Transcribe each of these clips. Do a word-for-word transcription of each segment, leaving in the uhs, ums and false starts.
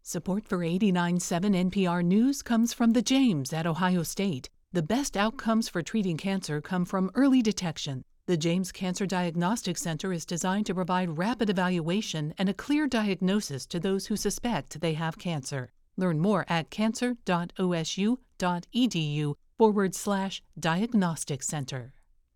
Support for eighty-nine point seven N P R News comes from the James at Ohio State. The best outcomes for treating cancer come from early detection. The James Cancer Diagnostic Center is designed to provide rapid evaluation and a clear diagnosis to those who suspect they have cancer. Learn more at cancer.osu.edu forward slash diagnostic center.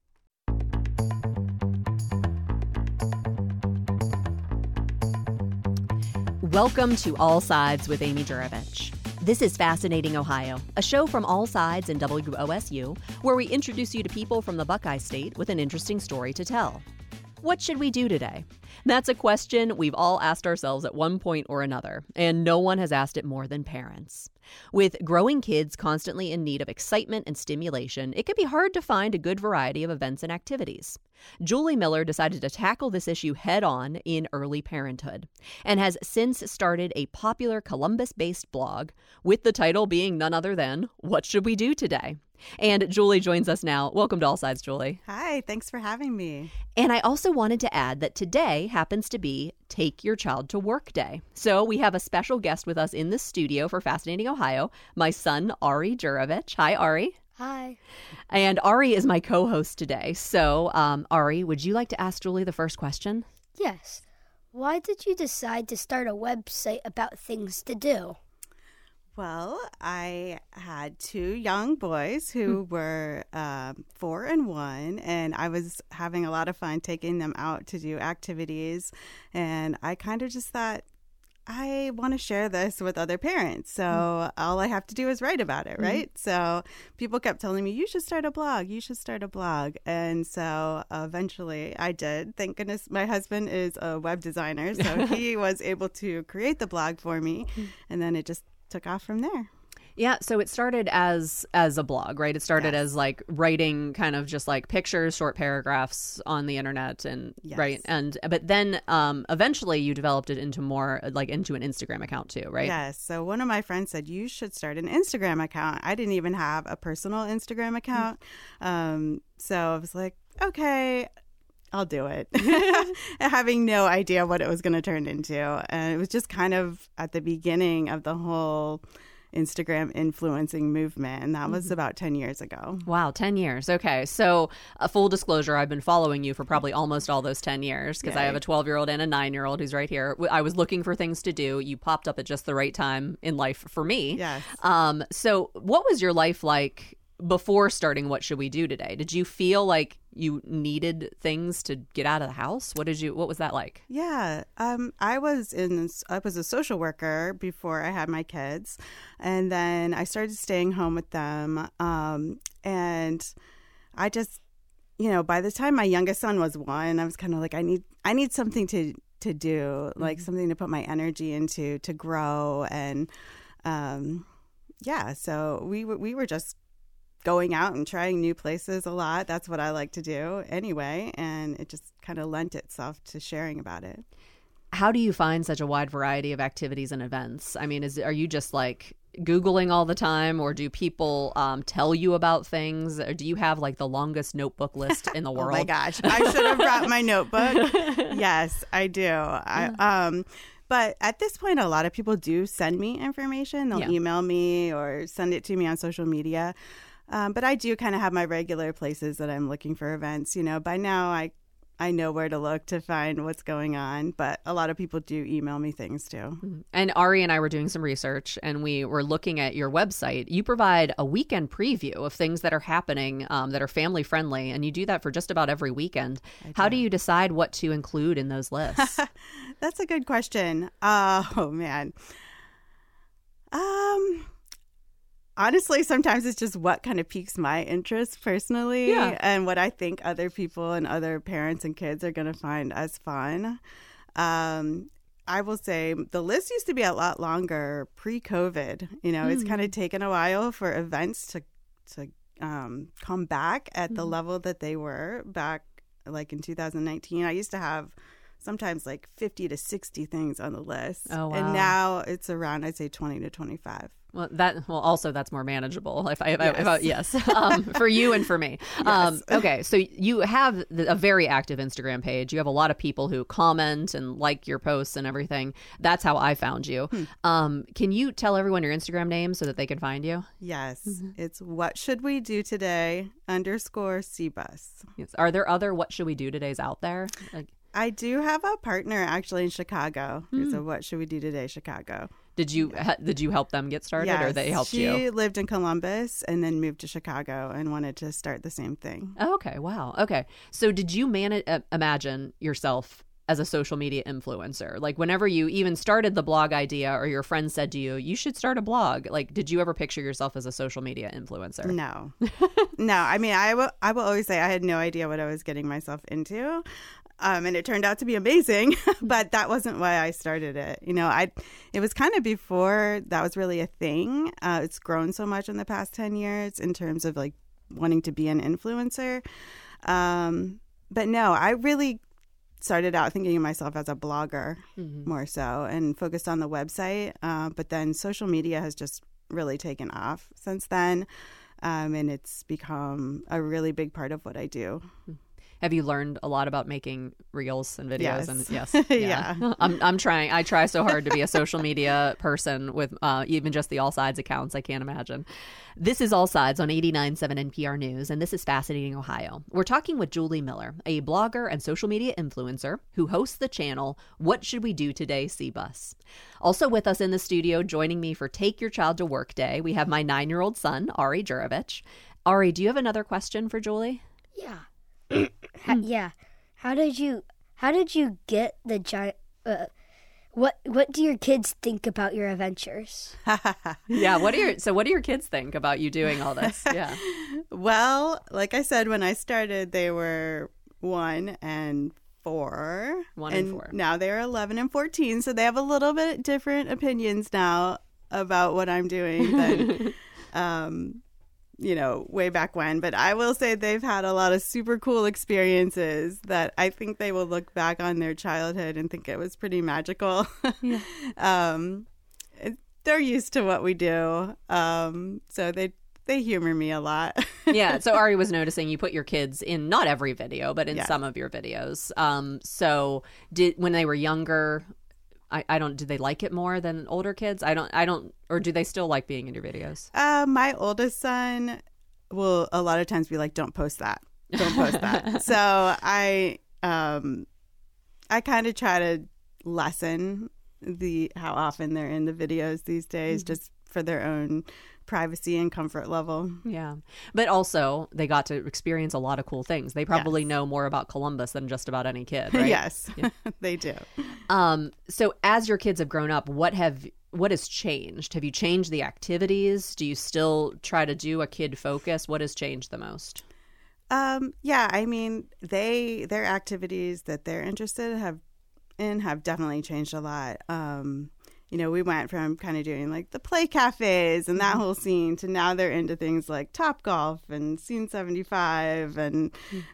Welcome to All Sides with Amy Juravich. This is Fascinating Ohio, a show from All Sides in W O S U, where we introduce you to people from the Buckeye State with an interesting story to tell. What should we do today? That's a question we've all asked ourselves at one point or another, and no one has asked it more than parents. With growing kids constantly in need of excitement and stimulation, it can be hard to find a good variety of events and activities. Julie Miller decided to tackle this issue head-on in early parenthood, and has since started a popular Columbus-based blog, with the title being none other than, What Should We Do Today? And Julie joins us now. Welcome to All Sides, Julie. Hi, thanks for having me. And I also wanted to add that today happens to be Take Your Child to Work Day. So we have a special guest with us in the studio for Fascinating Ohio, my son, Ari Juravich. Hi, Ari. Hi. And Ari is my co-host today. So, um, Ari, would you like to ask Julie the first question? Yes. Why did you decide to start a website about things to do? Well, I had two young boys who were um, four and one, and I was having a lot of fun taking them out to do activities. And I kind of just thought, I want to share this with other parents. So mm. all I have to do is write about it, right? Mm. So people kept telling me, you should start a blog. You should start a blog. And so eventually I did. Thank goodness my husband is a web designer. So he was able to create the blog for me. And then it just took off from there. Yeah, so it started as as a blog, right? It started Yes. as like writing kind of just like pictures, short paragraphs on the internet, and Yes. right, and but then um, eventually you developed it into more like into an Instagram account too, right? Yes. So one of my friends said, you should start an Instagram account. I didn't even have a personal Instagram account. Um, so I was like, okay, I'll do it. Having no idea what it was going to turn into. And it was just kind of at the beginning of the whole Instagram influencing movement. And that was mm-hmm. about ten years ago. Wow, ten years. Okay. So a full disclosure, I've been following you for probably almost all those ten years because I have a twelve-year-old and a nine-year-old who's right here. I was looking for things to do. You popped up at just the right time in life for me. Yes. Um, so what was your life like before starting What Should We Do Today? Did you feel like you needed things to get out of the house? What did you what was that like? Yeah. Um I was in I was a social worker before I had my kids, and then I started staying home with them. Um and I just, you know, by the time my youngest son was one, I was kind of like I need I need something to to do, like mm-hmm. something to put my energy into, to grow. And um yeah, so we we were just going out and trying new places a lot. That's what I like to do anyway. And it just kind of lent itself to sharing about it. How do you find such a wide variety of activities and events? I mean, is are you just like Googling all the time, or do people um, tell you about things? Or do you have like the longest notebook list in the world? Oh my gosh. I should have brought my notebook. Yes, I do. I, um, But at this point, a lot of people do send me information. They'll Yeah. email me or send it to me on social media. Um, but I do kind of have my regular places that I'm looking for events. You know, by now I I know where to look to find what's going on. But a lot of people do email me things too. And Ari and I were doing some research, and we were looking at your website. You provide a weekend preview of things that are happening um, that are family friendly, and you do that for just about every weekend. Do. How do you decide what to include in those lists? That's a good question. Uh, oh man. Um. Honestly, sometimes it's just what kind of piques my interest personally, Yeah. and what I think other people and other parents and kids are going to find as fun. Um, I will say the list used to be a lot longer pre-COVID. You know, mm. it's kind of taken a while for events to to um, come back at mm. the level that they were back, like in two thousand nineteen. I used to have sometimes like fifty to sixty things on the list. Oh, wow. And now it's around, I'd say, twenty to twenty-five. Well, that well, also that's more manageable. If I, if Yes, I, if I, yes. Um, for you and for me. Yes. Um, okay, so you have a very active Instagram page. You have a lot of people who comment and like your posts and everything. That's how I found you. Hmm. Um, can you tell everyone your Instagram name so that they can find you? Yes, Mm-hmm. it's what should we do today underscore C-Bus. Yes. Are there other What Should We Do Todays out there? Like, I do have a partner actually in Chicago. There's Hmm. a What Should We Do Today Chicago. did you ha- did you help them get started, Yes, or they helped she you? lived in Columbus and then moved to Chicago and wanted to start the same thing. Oh, okay. Wow. Okay. So did you manage uh, imagine yourself as a social media influencer? Like whenever you even started the blog idea or your friend said to you, you should start a blog. Like, did you ever picture yourself as a social media influencer? No. No, I mean, I will, I will always say I had no idea what I was getting myself into. Um, and it turned out to be amazing, but that wasn't why I started it. You know, I it was kind of before that was really a thing. Uh, it's grown so much in the past ten years in terms of like wanting to be an influencer. Um, but no, I really started out thinking of myself as a blogger Mm-hmm. more so and focused on the website. Uh, but then social media has just really taken off since then. Um, and it's become a really big part of what I do. Have you learned a lot about making reels and videos? Yes. And yes, Yeah. I'm I'm trying. I try so hard to be a social media person with uh, even just the All Sides accounts. I can't imagine. This is All Sides on eighty-nine point seven N P R News, and this is Fascinating Ohio. We're talking with Julie Miller, a blogger and social media influencer who hosts the channel What Should We Do Today, C-Bus. Also with us in the studio, joining me for Take Your Child to Work Day, we have my nine-year-old son, Ari Jurovich. Ari, do you have another question for Julie? Yeah. How, yeah. How did you how did you get the giant uh, what what do your kids think about your adventures? Yeah. What do your so what do your kids think about you doing all this? Yeah. Well, like I said, when I started, they were one and four. One and four. Now they're eleven and fourteen. So they have a little bit different opinions now about what I'm doing than, um, you know, way back when. But I will say they've had a lot of super cool experiences that I think they will look back on their childhood and think it was pretty magical. Yeah. um, it- they're used to what we do. Um, so they they humor me a lot. Yeah. So Ari was noticing you put your kids in not every video, but in Yeah. some of your videos. Um, so did when they were younger, I, I don't. Do they like it more than older kids? I don't. I don't. Or do they still like being in your videos? Uh, my oldest son will a lot of times be like, "Don't post that. Don't post that." So I, um, I kind of try to lessen the how often they're in the videos these days, Mm-hmm. just for their own privacy and comfort level. Yeah. But also they got to experience a lot of cool things. They probably Yes. know more about Columbus than just about any kid, right? Yes, Yeah. they do. Um, so as your kids have grown up, what have what has changed? Have you changed the activities? Do you still try to do a kid focus? What has changed the most? Um, yeah, I mean, they their activities that they're interested have in have definitely changed a lot. Um, you know, we went from kind of doing like the play cafes and that whole scene to now they're into things like Top Golf and Scene seventy-five, and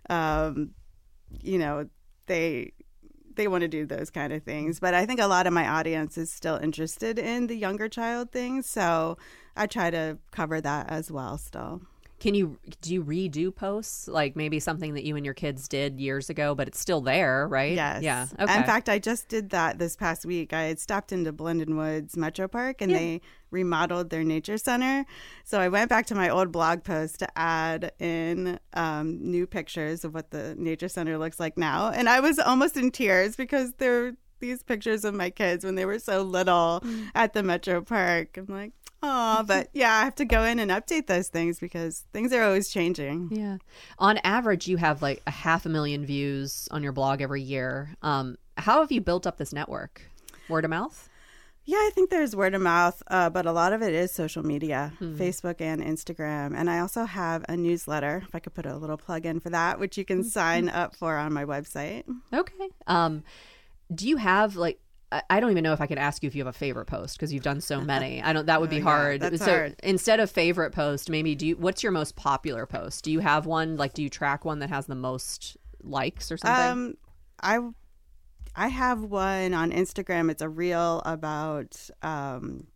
um, you know, they they want to do those kind of things. But I think a lot of my audience is still interested in the younger child things, so I try to cover that as well still. Can you do you redo posts, like maybe something that you and your kids did years ago, but it's still there, right? Yes. Yeah. Okay. In fact, I just did that this past week. I had stopped into Blendon Woods Metro Park and Yeah. they remodeled their nature center. So I went back to my old blog post to add in um, new pictures of what the nature center looks like now. And I was almost in tears because there were these pictures of my kids when they were so little Mm. at the Metro Park. I'm like, oh, but yeah, I have to go in and update those things because things are always changing. Yeah. On average, you have like a half a million views on your blog every year. Um, how have you built up this network? Word of mouth? Yeah, I think there's word of mouth, uh, but a lot of it is social media, Hmm. Facebook and Instagram. And I also have a newsletter, if I could put a little plug in for that, which you can sign up for on my website. Okay. Um, do you have like, I- I don't even know if I can ask you if you have a favorite post because you've done so many. I don't. That would Oh, be yeah, hard. that's so hard. instead of favorite post, maybe do you? What's your most popular post? Do you have one? Like, do you track one that has the most likes or something? Um, I I have one on Instagram. It's a reel about um,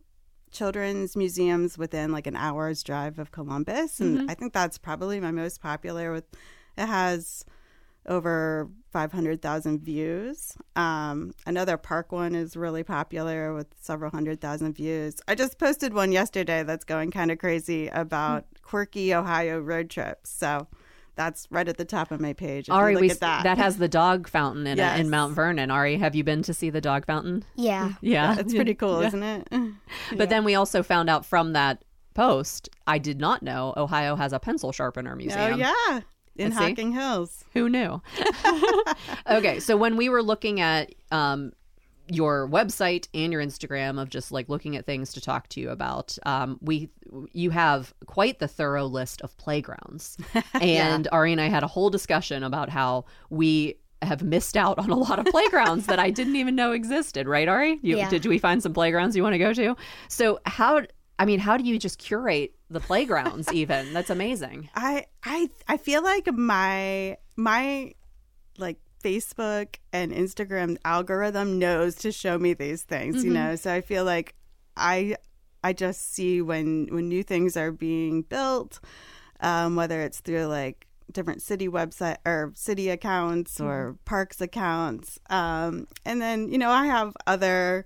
children's museums within like an hour's drive of Columbus. And Mm-hmm. I think that's probably my most popular. With It has over five hundred thousand views. Um, another park one is really popular with several hundred thousand views. I just posted one yesterday that's going kind of crazy about quirky Ohio road trips. So that's right at the top of my page. If Ari, you look we, at that. that has the dog fountain in Yes. it in Mount Vernon. Ari, have you been to see the dog fountain? Yeah. Yeah. It's pretty cool, Yeah. isn't it? But then we also found out from that post, I did not know Ohio has a pencil sharpener Oh, museum. yeah. In Let's see. Hocking Hills. Who knew? Okay, so when we were looking at um, your website and your Instagram of just like looking at things to talk to you about, um, we you have quite the thorough list of playgrounds. And Ari and I had a whole discussion about how we have missed out on a lot of playgrounds that I didn't even know existed. Right, Ari? You, Yeah. Did we find some playgrounds you want to go to? So how, I mean, how do you just curate the playgrounds even? That's amazing. I I I feel like my my like Facebook and Instagram algorithm knows to show me these things, Mm-hmm. you know. So I feel like I I just see when when new things are being built, um, whether it's through like different city website or city accounts Mm-hmm. or parks accounts, um, and then you know I have other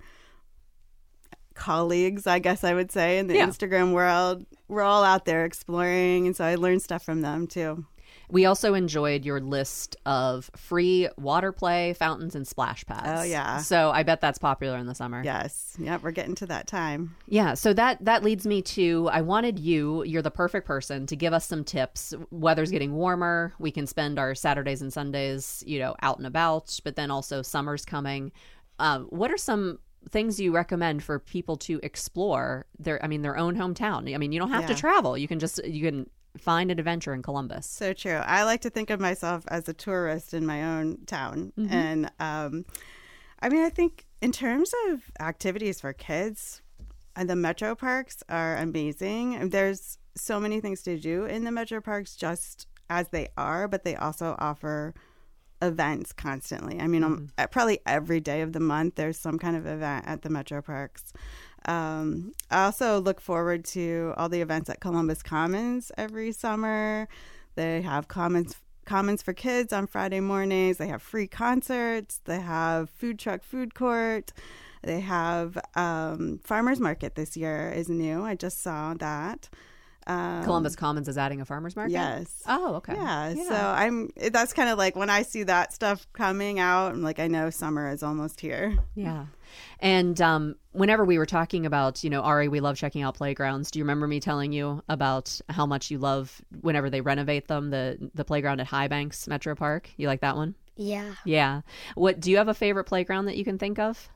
colleagues, I guess I would say, in the Yeah. Instagram world. We're all out there exploring, and so I learned stuff from them too. We also enjoyed your list of free water play, fountains, and splash pads. Oh, yeah. So I bet that's popular in the summer. Yes. Yep. We're getting to that time. Yeah. So that that leads me to, I wanted you, you're the perfect person to give us some tips. Weather's getting warmer. We can spend our Saturdays and Sundays, you know, out and about, but then also summer's coming. Uh, what are some things you recommend for people to explore their, I mean, their own hometown? I mean, you don't have to Yeah. travel. You can just, you can find an adventure in Columbus. So true. I like to think of myself as a tourist in my own town. And um, I mean, I think in terms of activities for kids, and the metro parks are amazing. And there's so many things to do in the metro parks just as they are, but they also offer events constantly. I mean, um, probably every day of the month, there's some kind of event at the metro parks. Um, I also look forward to all the events at Columbus Commons every summer. They have Commons Commons for kids on Friday mornings. They have free concerts. They have food truck food court. They have um, farmers market this year is new. I just saw that. Um, Columbus Commons is adding a farmer's market? Yes. Oh, okay. Yeah, so I'm. That's kind of like when I see that stuff coming out, I'm like, I know summer is almost here. Yeah. And um, whenever we were talking about, you know, Ari, we love checking out playgrounds. Do you remember me telling you about how much you love whenever they renovate them, the the playground at High Banks Metro Park? You like that one? Yeah. Yeah. What do you have a favorite playground that you can think of?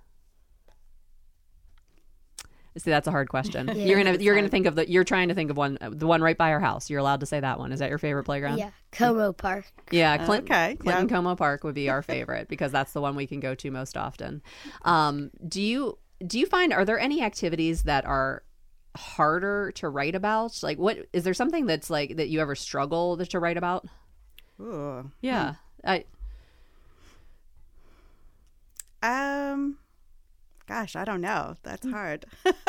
See, that's a hard question. Yeah, you're gonna it's you're gonna hard. think of the you're trying to think of one the one right by our house. You're allowed to say that one. Is that your favorite playground? Yeah. Como Park. Yeah, Clint, Okay, Clinton yeah. Como Park would be our favorite because that's the one we can go to most often. Um, do you do you find, are there any activities that are harder to write about? Like, what is there something that's like that you ever struggle to write about? Ooh. Yeah, I Um, gosh, I don't know. That's hard.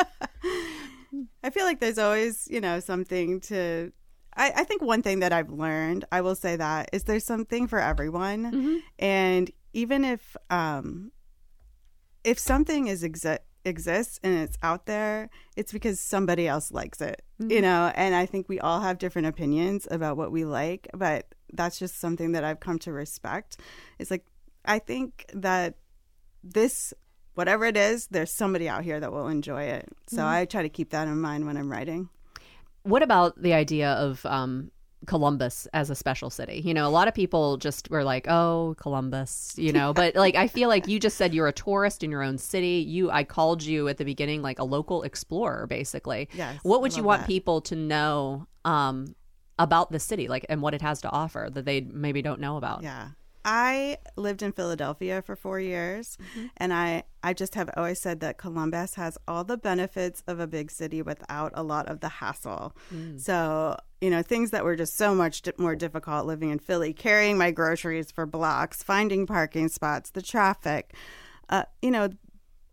I feel like there's always, you know, something to. I, I think one thing that I've learned, I will say that, is there's something for everyone, Mm-hmm. and even if um, if something is exi- exists and it's out there, it's because somebody else likes it, Mm-hmm. you know. And I think we all have different opinions about what we like, but that's just something that I've come to respect. It's like I think that this, whatever it is, there's somebody out here that will enjoy it. So Mm-hmm. I try to keep that in mind when I'm writing. What about the idea of um, Columbus as a special city? You know, a lot of people just were like, "Oh, Columbus," you know. But like, I feel like you just said you're a tourist in your own city. You, I called you at the beginning like a local explorer, basically. Yes, What would I you love want that. people to know um, about the city, like, and what it has to offer that they maybe don't know about? Yeah. I lived in Philadelphia for four years, and I, I just have always said that Columbus has all the benefits of a big city without a lot of the hassle. So, you know, things that were just so much di- more difficult living in Philly, carrying my groceries for blocks, finding parking spots, the traffic, uh, you know,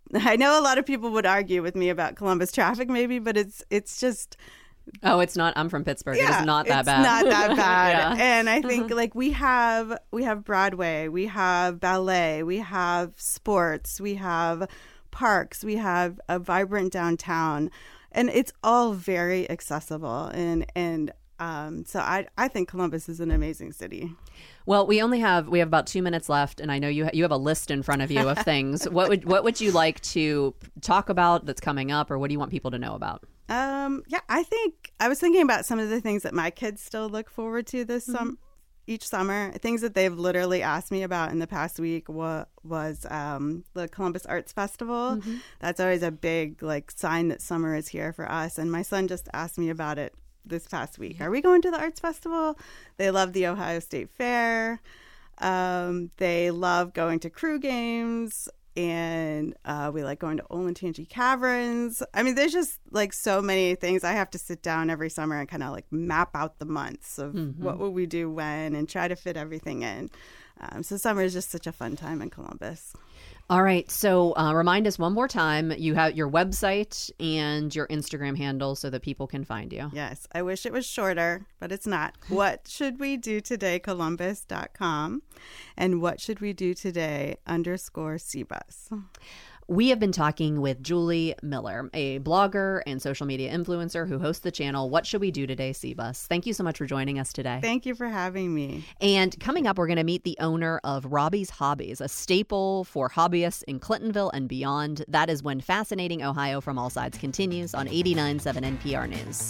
I know a lot of people would argue with me about Columbus traffic, maybe, but it's it's just. Oh, it's not. I'm from Pittsburgh. Yeah, it is not that it's bad. Not that bad. Yeah. And I think like we have we have Broadway, we have ballet, we have sports, we have parks, we have a vibrant downtown, and it's all very accessible. And and um, so I I think Columbus is an amazing city. Well, we only have we have about two minutes left, and I know you ha- you have a list in front of you of things. What would what would you like to talk about that's coming up, or what do you want people to know about? Um, yeah, I think I was thinking about some of the things that my kids still look forward to this mm-hmm. sum- each summer. Things that they've literally asked me about in the past week wa- was um, the Columbus Arts Festival. Mm-hmm. That's always a big like sign that summer is here for us. And my son just asked me about it this past week. Are we going to the Arts Festival? They love the Ohio State Fair. Um, they love going to crew games. And uh, we like going to Olentangy Caverns. I mean, there's just like so many things. I have to sit down every summer and kind of like map out the months of mm-hmm. what will we do when and try to fit everything in. Um, so summer is just such a fun time in Columbus. All right. So uh, remind us one more time, you have your website and your Instagram handle so that people can find you. Yes. I wish it was shorter, but it's not. What should we do today, Columbus dot com, and what should we do today underscore C bus. We have been talking with Julie Miller, a blogger and social media influencer who hosts the channel What Should We Do Today, C bus. Thank you so much for joining us today. Thank you for having me. And coming up, we're going to meet the owner of Robbie's Hobbies, a staple for hobbyists in Clintonville and beyond. That is when Fascinating Ohio from All Sides continues on eighty-nine point seven N P R News.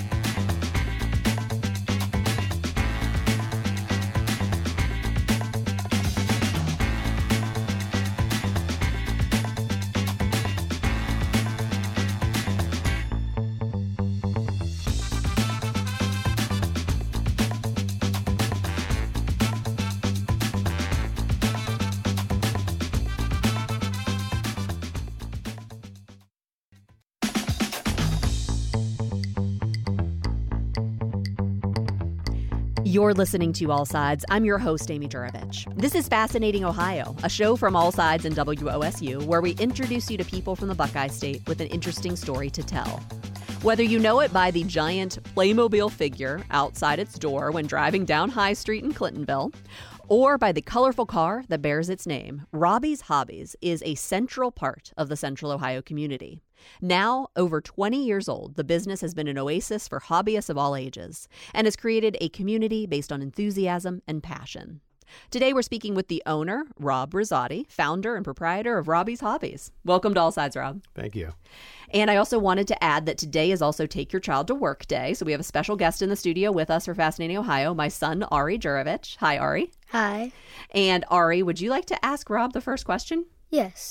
You're listening to All Sides. I'm your host, Amy Jurovich. This is Fascinating Ohio, a show from All Sides and W O S U, where we introduce you to people from the Buckeye State with an interesting story to tell. Whether you know it by the giant Playmobil figure outside its door when driving down High Street in Clintonville, or by the colorful car that bears its name, Robbie's Hobbies is a central part of the Central Ohio community. Now, over twenty years old, the business has been an oasis for hobbyists of all ages and has created a community based on enthusiasm and passion. Today, we're speaking with the owner, Rob Rosati, founder and proprietor of Robbie's Hobbies. Welcome to All Sides, Rob. Thank you. And I also wanted to add that today is also Take Your Child to Work Day. So we have a special guest in the studio with us for Fascinating Ohio, my son, Ari Jurovich. Hi, Ari. Hi. And Ari, would you like to ask Rob the first question? Yes.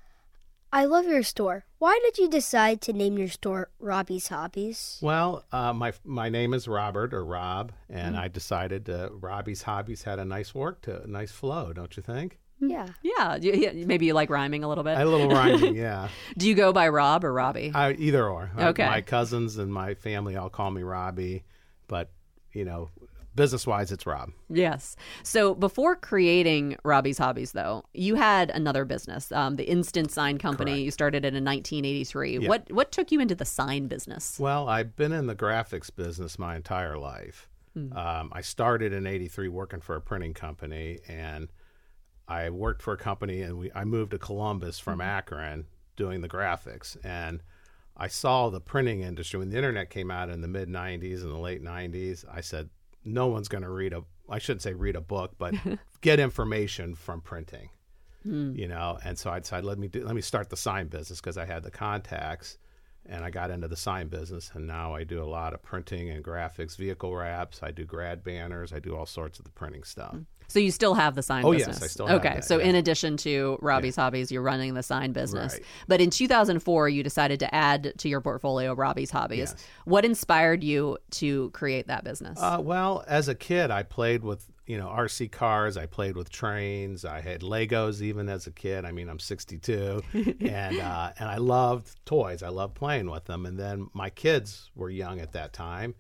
I love your store. Why did you decide to name your store Robbie's Hobbies? Well, uh, my my name is Robert, or Rob, and mm. I decided uh, Robbie's Hobbies had a nice work to a nice flow, don't you think? Yeah. Yeah. You, maybe you like rhyming a little bit? A little rhyming, yeah. Do you go by Rob or Robbie? I, either or. Okay. My cousins and my family all call me Robbie, but, you know, business-wise, it's Rob. Yes. So before creating Robbie's Hobbies, though, you had another business, um, the Instant Sign Company. Correct. You started it in nineteen eighty-three. Yeah. What what took you into the sign business? Well, I've been in the graphics business my entire life. Hmm. Um, I started in eighty-three working for a printing company, and I worked for a company, and we I moved to Columbus from hmm. Akron doing the graphics. And I saw the printing industry. When the internet came out in the mid nineties and the late nineties, I said, no one's going to read a, I shouldn't say read a book, but get information from printing, mm. you know? And so I decided, let me do, let me start the sign business because I had the contacts, and I got into the sign business. And now I do a lot of printing and graphics, vehicle wraps. I do grad banners. I do all sorts of the printing stuff. So you still have the sign oh, business? Oh, yes, I still have okay, that, so yeah. in addition to Robbie's yeah. Hobbies, you're running the sign business. Right. But in two thousand four, you decided to add to your portfolio Robbie's Hobbies. Yes. What inspired you to create that business? Uh, well, as a kid, I played with, you know, R C cars. I played with trains. I had Legos even as a kid. I mean, I'm sixty-two. and uh, and I loved toys. I loved playing with them. And then my kids were young at that time.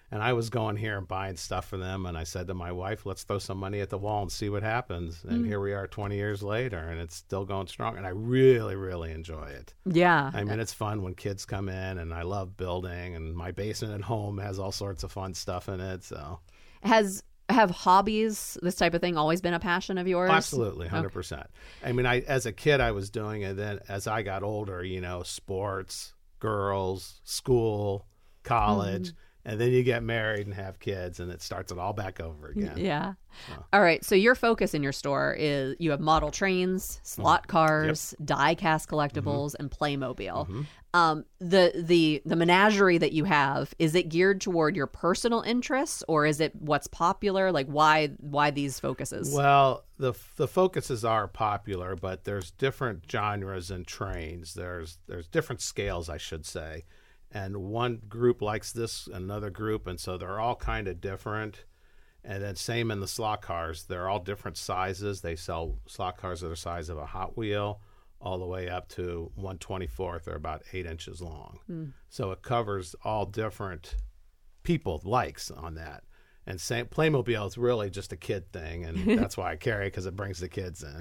And I was going here and buying stuff for them, and I said to my wife, let's throw some money at the wall and see what happens. And mm. here we are twenty years later, and it's still going strong. And I really, really enjoy it. Yeah. I mean, it's fun when kids come in, and I love building, and my basement at home has all sorts of fun stuff in it. So, Has have hobbies, this type of thing, always been a passion of yours? Absolutely, one hundred percent. Okay. I mean, I as a kid, I was doing it. Then as I got older, you know, sports, girls, school, college. Mm. And then you get married and have kids, and it starts it all back over again. Yeah. So. All right. So your focus in your store is you have model trains, slot cars, yep. die-cast collectibles, mm-hmm. and Playmobil. Mm-hmm. Um, the the the menagerie that you have, is it geared toward your personal interests, or is it what's popular? Like why why these focuses? Well, the the focuses are popular, but there's different genres and trains. There's there's different scales, I should say. And one group likes this, another group, and so they're all kind of different. And then same in the slot cars. They're all different sizes. They sell slot cars that are the size of a Hot Wheel all the way up to one twenty-fourth. They're about eight inches long. Mm. So it covers all different people likes on that. And same, Playmobil is really just a kid thing, and that's why I carry it, because it brings the kids in.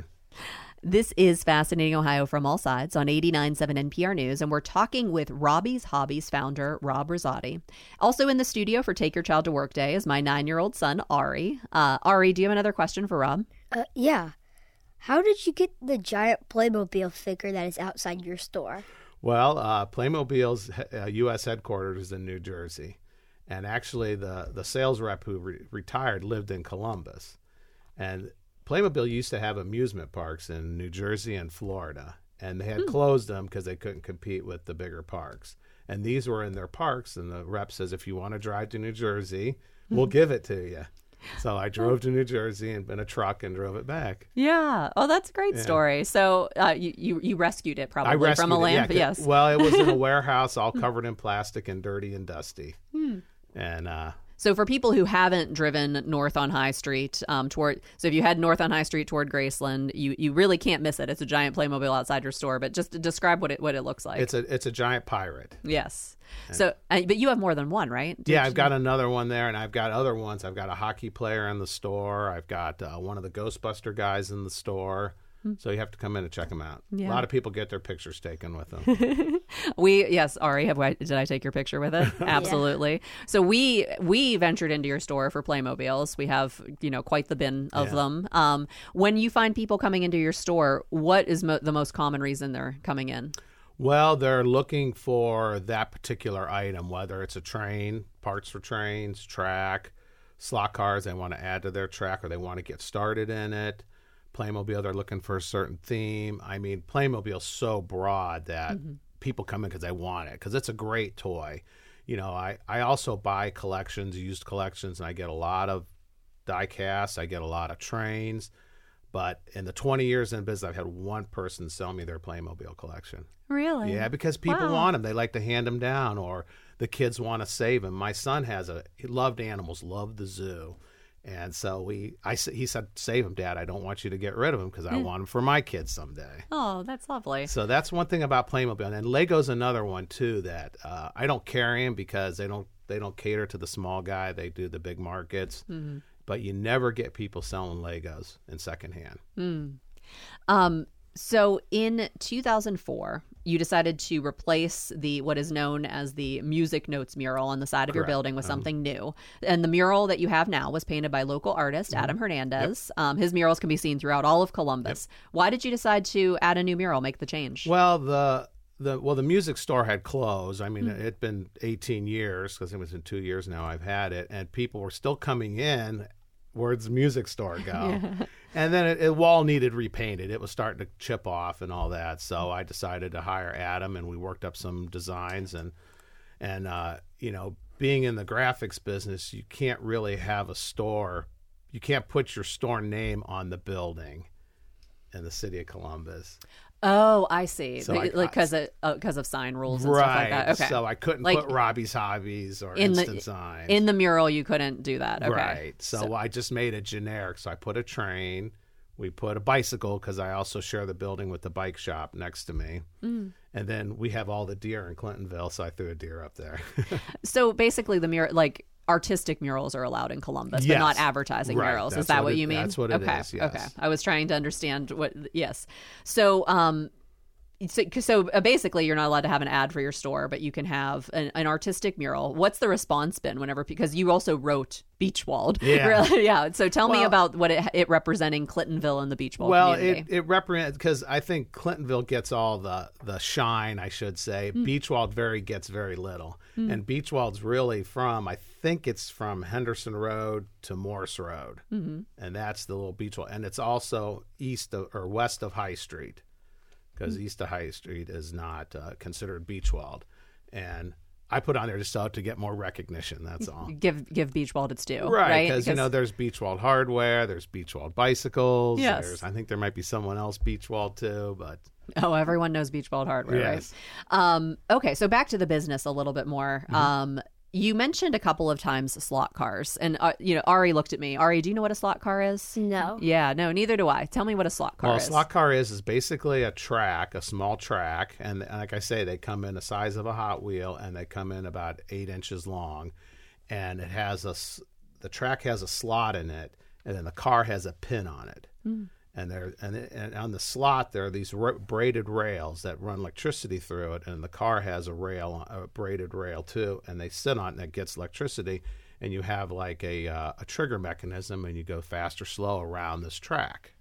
This is Fascinating Ohio from All Sides on eighty-nine point seven N P R News, and we're talking with Robbie's Hobbies founder, Rob Rosati. Also in the studio for Take Your Child to Work Day is my nine-year-old son, Ari. Uh, Ari, do you have another question for Rob? Uh, yeah. How did you get the giant Playmobil figure that is outside your store? Well, uh, Playmobil's uh, U S headquarters is in New Jersey. And actually, the, the sales rep who re- retired lived in Columbus. And Playmobil used to have amusement parks in New Jersey and Florida, and they had mm. closed them because they couldn't compete with the bigger parks. And these were in their parks, and the rep says, if you want to drive to New Jersey, we'll give it to you. So I drove to New Jersey and in a truck and drove it back. Yeah. Oh, that's a great yeah. story. So uh, you, you you rescued it probably I rescued from a landfill. Yeah, yes. Well, it was in a warehouse all covered in plastic and dirty and dusty. Mm. And uh So for people who haven't driven north on High Street um, toward, so if you head north on High Street toward Graceland, you, you really can't miss it. It's a giant Playmobil outside your store. But just to describe what it what it looks like. It's a it's a giant pirate. Yes. And so, uh, but you have more than one, right? Did yeah, you? I've got another one there, and I've got other ones. I've got a hockey player in the store. I've got uh, one of the Ghostbuster guys in the store. So you have to come in and check them out. Yeah. A lot of people get their pictures taken with them. we yes, Ari, have I, did I take your picture with it? Absolutely. Yeah. So we we ventured into your store for Playmobiles. We have you know quite the bin of yeah. them. Um, when you find people coming into your store, what is mo- the most common reason they're coming in? Well, they're looking for that particular item, whether it's a train, parts for trains, track, slot cars. They want to add to their track, or they want to get started in it. Playmobil, they're looking for a certain theme. I mean, Playmobil's so broad that mm-hmm. people come in because they want it, because it's a great toy. You know, I, I also buy collections, used collections, and I get a lot of die casts. I get a lot of trains. But in the twenty years in business, I've had one person sell me their Playmobil collection. Really? Yeah, because people wow. want them. They like to hand them down, or the kids want to save them. My son has a, he loved animals, loved the zoo. And so we, I, he said, save them, Dad. I don't want you to get rid of them because I want them for my kids someday. Oh, that's lovely. So that's one thing about Playmobil. And Lego's another one, too, that uh, I don't carry them because they don't they don't cater to the small guy. They do the big markets. Mm-hmm. But you never get people selling Legos in secondhand. Mm. Um, so in two thousand four, you decided to replace the what is known as the Music Notes mural on the side of Correct. your building with um, something new. And the mural that you have now was painted by local artist mm-hmm. Adam Hernandez. Yep. Um, his murals can be seen throughout all of Columbus. Yep. Why did you decide to add a new mural, make the change? Well, the the well the music store had closed. I mean, mm-hmm. it had been eighteen years, because it was in two years now I've had it, and people were still coming in. Where'd the music store go? yeah. And then it, it wall needed repainted. It was starting to chip off and all that. So I decided to hire Adam, and we worked up some designs. And, and uh, you know, being in the graphics business, you can't really have a store. You can't put your store name on the building in the city of Columbus. Oh, I see. So like because of because uh, of sign rules and right. stuff like that. Okay. So I couldn't like, put Robbie's Hobbies or in Instant the, Signs. In the mural, you couldn't do that. Okay. Right. So, so I just made it generic. So I put a train. We put a bicycle, because I also share the building with the bike shop next to me. Mm. And then we have all the deer in Clintonville, so I threw a deer up there. So basically the mural, like artistic murals are allowed in Columbus, Yes. but not advertising Right. murals. That's Is that what what it- you mean? that's what it okay. is, yes. Okay. I was trying to understand what. Yes. So, um, so, so uh, basically, you're not allowed to have an ad for your store, but you can have an, an artistic mural. What's the response been whenever? Because you also wrote Beachwald. Yeah. Really? Yeah. So tell me Well- about what it, it representing Clintonville and the Beachwald Well, community. it, it represents, because I think Clintonville gets all the, the shine, I should say. Mm. Beachwald very gets very little. And Beachwald's really from, I think it's from Henderson Road to Morse Road. Mm-hmm. And that's the little Beachwald. And it's also east of, or west of High Street, because east of High Street is not uh, considered Beachwald. And I put on there just so to get more recognition, that's all. give give Beachwald its due, Right, right? because you know there's Beachwald hardware, there's Beachwald bicycles. Yes. There's, I think there might be someone else Beachwald too, but Oh, everyone knows Beachwald hardware, Yes. right? Um, okay, so back to the business a little bit more. Mm-hmm. Um, you mentioned a couple of times slot cars, and uh, you know, Ari looked at me. Ari, do you know what a slot car is? No. Yeah, no, neither do I. Tell me what a slot car well, a is. slot car is is basically a track, a small track, and, and like I say, they come in the size of a Hot Wheel, and they come in about eight inches long, and it has a s- the track has a slot in it, and then the car has a pin on it. Mm. And there, and, it- and on the slot there are these ra- braided rails that run electricity through it, and the car has a rail, a braided rail too, and they sit on it, and it gets electricity, and you have like a uh, a trigger mechanism, and you go fast or slow around this track.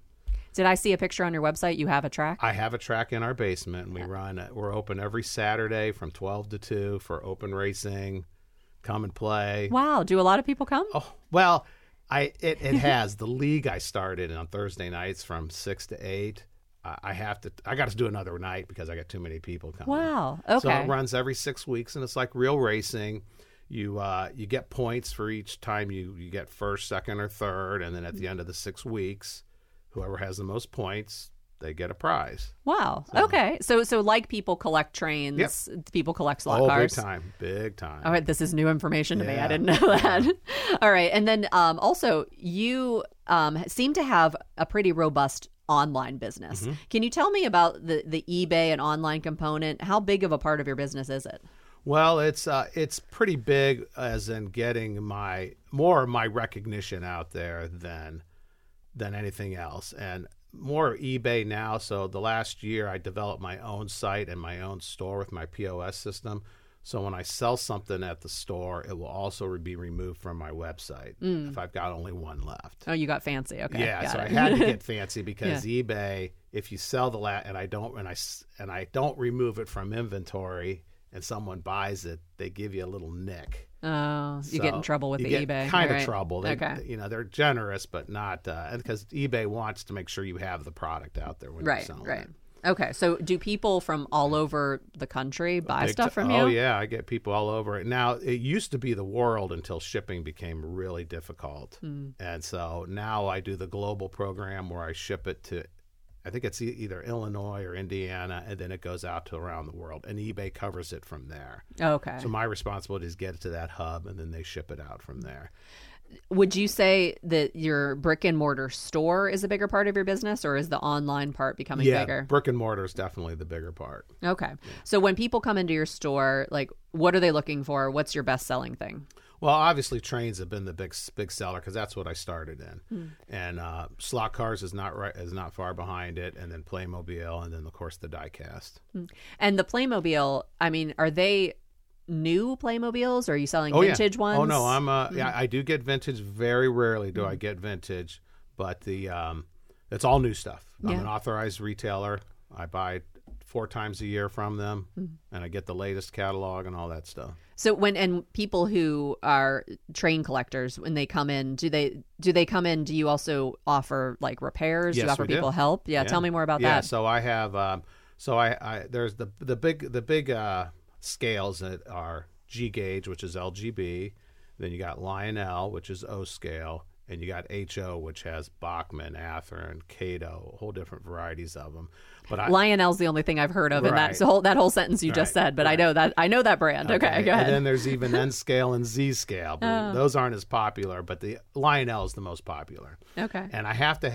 Did I see a picture on your website? You have a track? I have a track in our basement, and we run. it- We're open every Saturday from twelve to two for open racing. Come and play. Wow, do a lot of people come? Oh well, I it, it has the league I started on Thursday nights from six to eight. I I have to. I got to do another night because I got too many people coming. Wow, So okay. it runs every six weeks, and it's like real racing. You uh, you get points for each time you you get first, second, or third, and then at the end of the six weeks, whoever has the most points, they get a prize. Wow. Okay. So so like people collect trains, Yep. people collect slot oh, cars. big time, big time. All right, this is new information to me. I Yeah. didn't know that. All right, and then um, also you um, seem to have a pretty robust online business. Mm-hmm. Can you tell me about the the eBay and online component? How big of a part of your business is it? Well, it's uh, it's pretty big, as in getting my more of my recognition out there than than anything else, and more eBay now. So the last year, I developed my own site and my own store with my P O S system. So when I sell something at the store, it will also re- be removed from my website if I've got only one left. Oh, you got fancy. Okay. Yeah, got so it. I had to get fancy because eBay, if you sell the lat and I don't and I s- and I don't remove it from inventory, and someone buys it, they give you a little nick. Oh, you get in So trouble with you the get eBay. Kind All of right. trouble. They, Okay. You know, they're generous, but not uh, because eBay wants to make sure you have the product out there when you're Right. selling Right. it. Okay. So do people from all over the country buy Big stuff t- from you? Oh yeah, I get people all over it. Now it used to be the world until shipping became really difficult, Hmm. and so now I do the global program where I ship it to. I think it's e- either Illinois or Indiana, and then it goes out to around the world, and eBay covers it from there. Okay. So my responsibility is get it to that hub, and then they ship it out from there. Would you say that your brick and mortar store is a bigger part of your business, or is the online part becoming yeah, bigger? brick and mortar is definitely the bigger part. Okay. So when people come into your store, like, what are they looking for? What's your best selling thing? Well, obviously trains have been the big big seller because that's what I started in, Hmm. and uh, slot cars is not right is not far behind it, and then Playmobil, and then of course the diecast. And the Playmobil, I mean, are they new Playmobiles, or are you selling Oh vintage yeah. ones? Oh no, I'm uh, yeah, I do get vintage. Very rarely do I get vintage, but the um, it's all new stuff. I'm Yeah. an authorized retailer. I buy four times a year from them, and I get the latest catalog and all that stuff. So when and people who are train collectors, when they come in, do they do they come in? Do you also offer like repairs? do Yes, you offer we do. people help? Yeah, tell me more about yeah, that. so I have um, so I, I there's the the big the big uh, scales that are G gauge, which is L G B. Then you got Lionel, which is O scale, and you got H O, which has Bachmann, Athearn, Kato, a whole different varieties of them. But I, Lionel's the only thing I've heard of in that Right. so whole that whole sentence you just Right, said, but I right. know that I know that brand. Okay, go ahead. And then there's even N scale and Z scale. But Oh. Those aren't as popular, but the Lionel is the most popular. Okay. And I have to have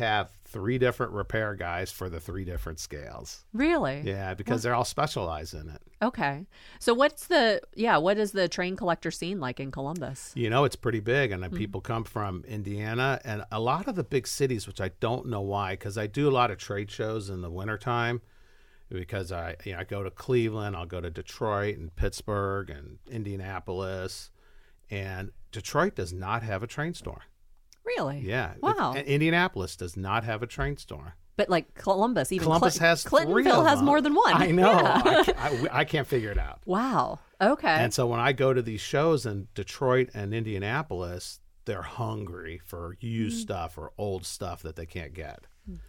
three different repair guys for the three different scales. Really? Yeah, because they're all specialized in it. Okay. So what's the, yeah, what is the train collector scene like in Columbus? You know, it's pretty big, and mm-hmm. people come from Indiana and a lot of the big cities, which I don't know why, because I do a lot of trade shows in the wintertime, because I, you know, I go to Cleveland, I'll go to Detroit and Pittsburgh and Indianapolis, and Detroit does not have a train store. Really? Yeah. Wow. It, Indianapolis does not have a train store. But like Columbus, even Columbus Cl- has Clintonville three of has them. more than one. I know. Yeah. I, can't, I, I can't figure it out. Wow. Okay. And so when I go to these shows in Detroit and Indianapolis, they're hungry for used mm. stuff or old stuff that they can't get.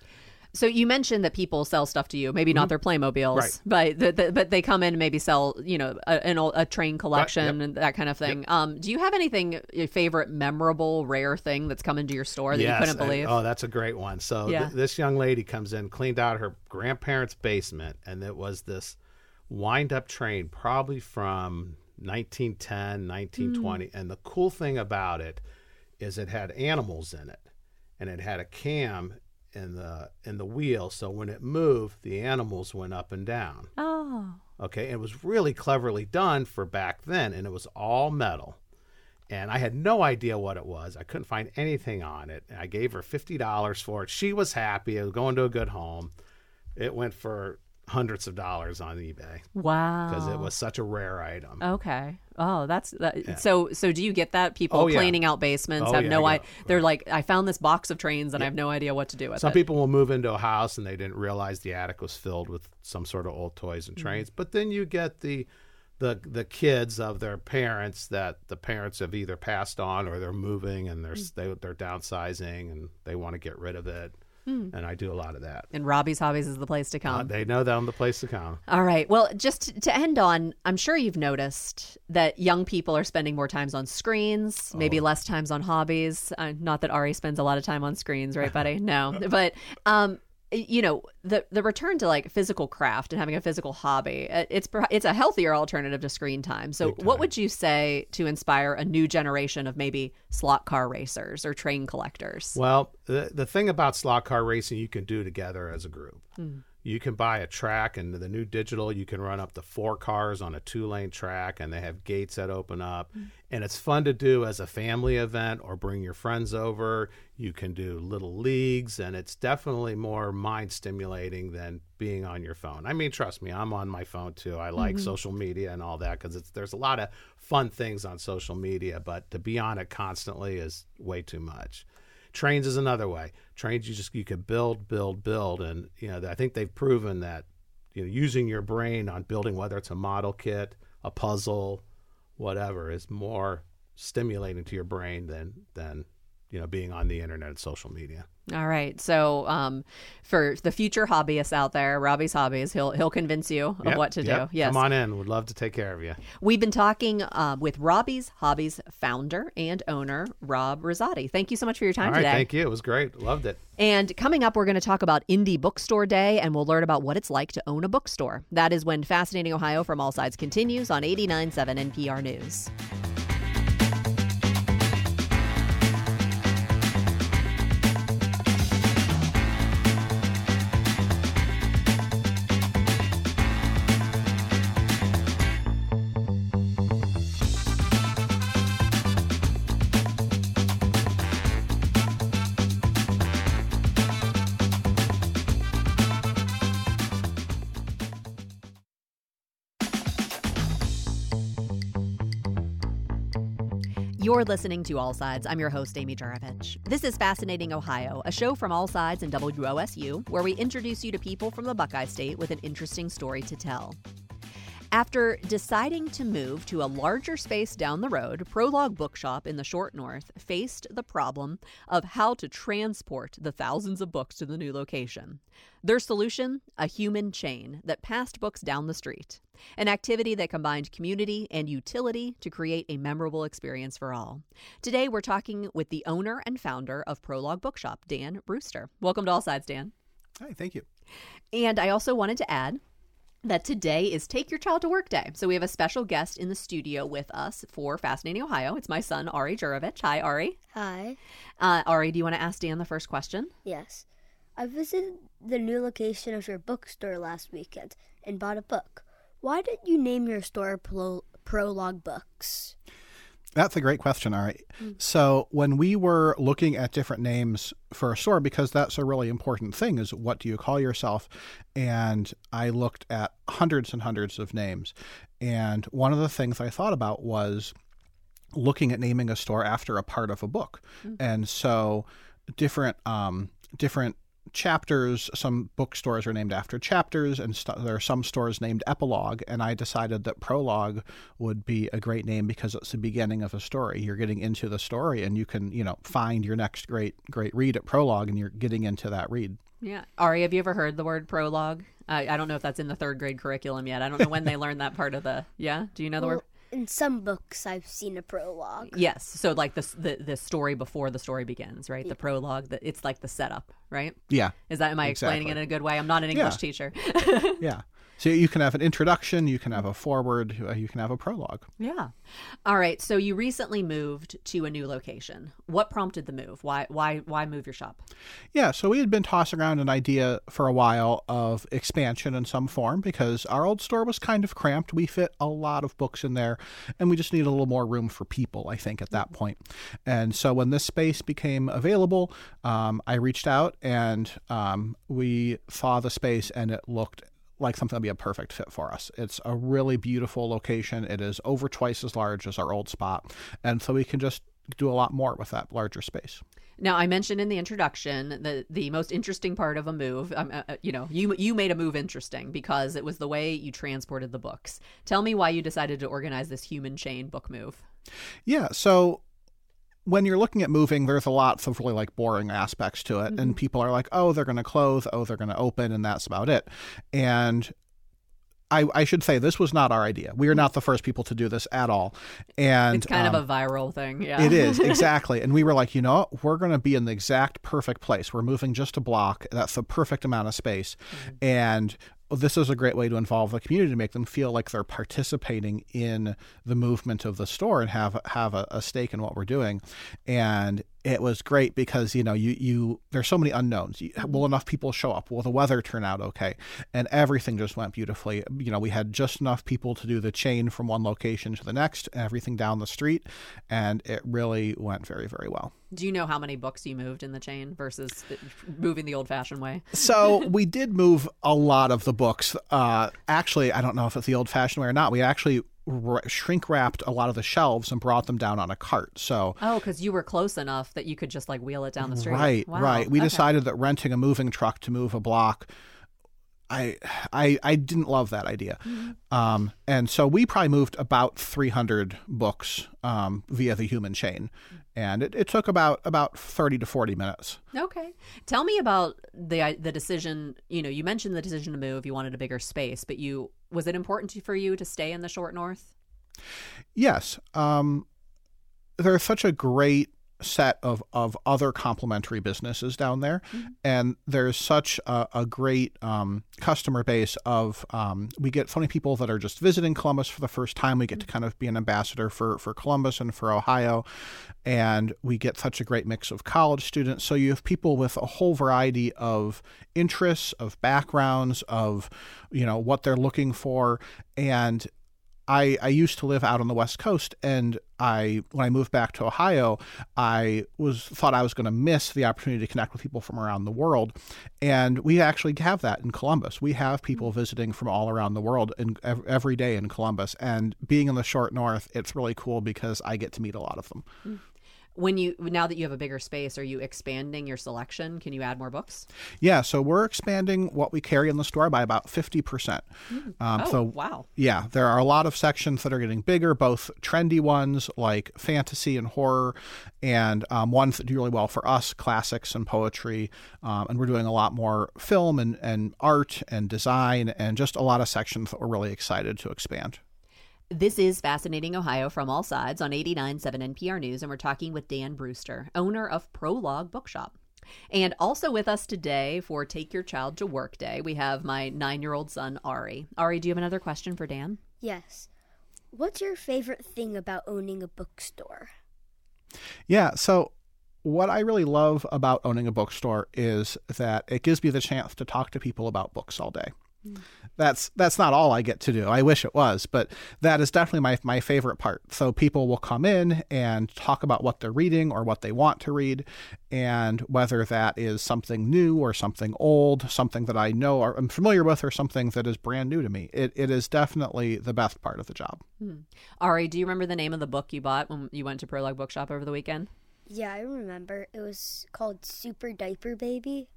So you mentioned that people sell stuff to you, maybe not their Playmobiles, right. but the, the, but they come in and maybe sell, you know, a, an old, a train collection right. yep. and that kind of thing. Yep. Um, do you have anything, your favorite, memorable, rare thing that's come into your store that yes. you couldn't believe? And, oh, that's a great one. So yeah. th- this young lady comes in, cleaned out her grandparents' basement, and it was this wind-up train, probably from nineteen ten, nineteen twenty. Mm. And the cool thing about it is it had animals in it, and it had a cam in the in the wheel, so when it moved, the animals went up and down. Oh. Okay, it was really cleverly done for back then, and it was all metal. And I had no idea what it was. I couldn't find anything on it. I gave her fifty dollars for it. She was happy. It was going to a good home. It went for hundreds of dollars on eBay. Wow. Because it was such a rare item. Okay. Oh, that's that. Yeah. So, so do you get that? People oh, yeah. cleaning out basements oh, have yeah, no I idea. They're like, I found this box of trains and yeah. I have no idea what to do with some it. Some people will move into a house and they didn't realize the attic was filled with some sort of old toys and trains. Mm-hmm. But then you get the, the, the kids of their parents that the parents have either passed on or they're moving and they're, mm-hmm. they, they're downsizing and they want to get rid of it. Hmm. And I do a lot of that. And Robbie's Hobbies is the place to come. Uh, they know that I'm the place to come. All right. Well, just to end on, I'm sure you've noticed that young people are spending more times on screens, maybe oh. less times on hobbies. Uh, not that Ari spends a lot of time on screens, right, buddy? No. But, um, you know, the the return to like physical craft and having a physical hobby, it's it's a healthier alternative to screen time. So time. What would you say to inspire a new generation of maybe slot car racers or train collectors? Well, the, the thing about slot car racing, you can do together as a group. Mm. You can buy a track, and the new digital, you can run up to four cars on a two-lane track, and they have gates that open up. Mm. And it's fun to do as a family event or bring your friends over. You can do little leagues, and it's definitely more mind-stimulating than being on your phone. I mean, trust me, I'm on my phone, too. I like mm-hmm. social media and all that because there's a lot of fun things on social media, but to be on it constantly is way too much. Trains is another way. Trains, you just you can build, build, build, and you know I think they've proven that you know using your brain on building, whether it's a model kit, a puzzle, whatever, is more stimulating to your brain than than you know being on the internet and social media. All right. So um, for the future hobbyists out there, Robbie's Hobbies, he'll he'll convince you of yep, what to yep. do. Yes. Come on in. We'd love to take care of you. We've been talking uh, with Robbie's Hobbies founder and owner, Rob Rosati. Thank you so much for your time All right, today. Thank you. It was great. Loved it. And coming up, we're going to talk about Indie Bookstore Day, and we'll learn about what it's like to own a bookstore. That is when Fascinating Ohio from All Sides continues on eighty-nine point seven N P R News. You're listening to All Sides. I'm your host, Amy Jurovich. This is Fascinating Ohio, a show from All Sides and W O S U, where we introduce you to people from the Buckeye State with an interesting story to tell. After deciding to move to a larger space down the road, Prologue Bookshop in the Short North faced the problem of how to transport the thousands of books to the new location. Their solution? A human chain that passed books down the street. An activity that combined community and utility to create a memorable experience for all. Today, we're talking with the owner and founder of Prologue Bookshop, Dan Brewster. Welcome to All Sides, Dan. Hi, thank you. And I also wanted to add that today is Take Your Child to Work Day. So we have a special guest in the studio with us for Fascinating Ohio. It's my son, Ari Jurovich. Hi, Ari. Hi. Uh, Ari, do you want to ask Dan the first question? Yes. I visited the new location of your bookstore last weekend and bought a book. Why did you name your store Pro- Prologue Books? That's a great question, Ari. Mm. So when we were looking at different names for a store, because that's a really important thing, is what do you call yourself? And I looked at hundreds and hundreds of names. And one of the things I thought about was looking at naming a store after a part of a book. Mm. And so different um, different chapters, some bookstores are named after chapters, and st- there are some stores named Epilogue, and I decided that Prologue would be a great name because it's the beginning of a story. You're getting into the story, and you can, you know, find your next great great read at Prologue, and you're getting into that read. Yeah. Ari, have you ever heard the word prologue? I, I don't know if that's in the third grade curriculum yet. I don't know when they learned that part of the, yeah? Do you know the well, word? In some books, I've seen a prologue. Yes. So like the the, the story before the story begins, right? Yeah. The prologue, the, it's like the setup, right? Yeah. Is that, am I exactly. explaining it in a good way? I'm not an English yeah. teacher. Yeah. So you can have an introduction, you can have a foreword, you can have a prologue. Yeah. All right. So you recently moved to a new location. What prompted the move? Why why why move your shop? Yeah, so we had been tossing around an idea for a while of expansion in some form because our old store was kind of cramped. We fit a lot of books in there, and we just needed a little more room for people, I think, at that point. And so when this space became available, um, I reached out and um, we saw the space, and it looked like something that'd be a perfect fit for us. It's a really beautiful location. It is over twice as large as our old spot. And so we can just do a lot more with that larger space. Now, I mentioned in the introduction the the most interesting part of a move, um, uh, you know, you you made a move interesting because it was the way you transported the books. Tell me why you decided to organize this human chain book move. Yeah, so when you're looking at moving, there's a lot of really like boring aspects to it. Mm-hmm. And people are like, oh, they're going to close. Oh, they're going to open. And that's about it. And I, I should say this was not our idea. We are not the first people to do this at all. And it's kind um, of a viral thing. Yeah, it is. Exactly. And we were like, you know what? We're going to be in the exact perfect place. We're moving just a block. That's the perfect amount of space. Mm-hmm. And this is a great way to involve the community to make them feel like they're participating in the movement of the store and have have a, a stake in what we're doing. And it was great because, you know, you, you there's so many unknowns. You, will enough people show up? Will the weather turn out okay? And everything just went beautifully. You know, we had just enough people to do the chain from one location to the next, everything down the street, and it really went very, very well. Do you know how many books you moved in the chain versus the, moving the old-fashioned way? So we did move a lot of the books. Uh, actually, I don't know if it's the old-fashioned way or not. We actually r- shrink-wrapped a lot of the shelves and brought them down on a cart. So oh, because you were close enough that you could just like wheel it down the street. Right, wow. right. We okay. decided that renting a moving truck to move a block, I I, I didn't love that idea. Mm-hmm. Um, and so we probably moved about three hundred books um, via the human chain. And it, it took about about thirty to forty minutes. Okay. Tell me about the the decision. You know, you mentioned the decision to move. You wanted a bigger space, but you was it important for you to stay in the Short North? Yes. Um, there's such a great set of, of other complementary businesses down there. Mm-hmm. And there's such a, a great um, customer base of, um, we get so many people that are just visiting Columbus for the first time. We get mm-hmm. to kind of be an ambassador for, for Columbus and for Ohio. And we get such a great mix of college students. So you have people with a whole variety of interests, of backgrounds, of, you know, what they're looking for. And I, I used to live out on the West Coast, and I when I moved back to Ohio, I was thought I was going to miss the opportunity to connect with people from around the world, and we actually have that in Columbus. We have people visiting from all around the world in, every day in Columbus, and being in the Short North, it's really cool because I get to meet a lot of them. Mm. When you now that you have a bigger space, are you expanding your selection? Can you add more books? Yeah, so we're expanding what we carry in the store by about fifty percent. Mm. Um, oh, so, wow. Yeah, there are a lot of sections that are getting bigger, both trendy ones like fantasy and horror, and um, ones that do really well for us, classics and poetry. Um, and we're doing a lot more film and, and art and design and just a lot of sections that we're really excited to expand. This is Fascinating Ohio from All Sides on eighty-nine point seven N P R News, and we're talking with Dan Brewster, owner of Prologue Bookshop. And also with us today for Take Your Child to Work Day, we have my nine-year-old son, Ari. Ari, do you have another question for Dan? Yes. What's your favorite thing about owning a bookstore? Yeah, so what I really love about owning a bookstore is that it gives me the chance to talk to people about books all day. Mm. That's that's not all I get to do. I wish it was, but that is definitely my, my favorite part. So people will come in and talk about what they're reading or what they want to read, and whether that is something new or something old, something that I know or I'm familiar with, or something that is brand new to me. It It is definitely the best part of the job. Hmm. Ari, do you remember the name of the book you bought when you went to Prologue Bookshop over the weekend? Yeah, I remember. It was called Super Diaper Baby.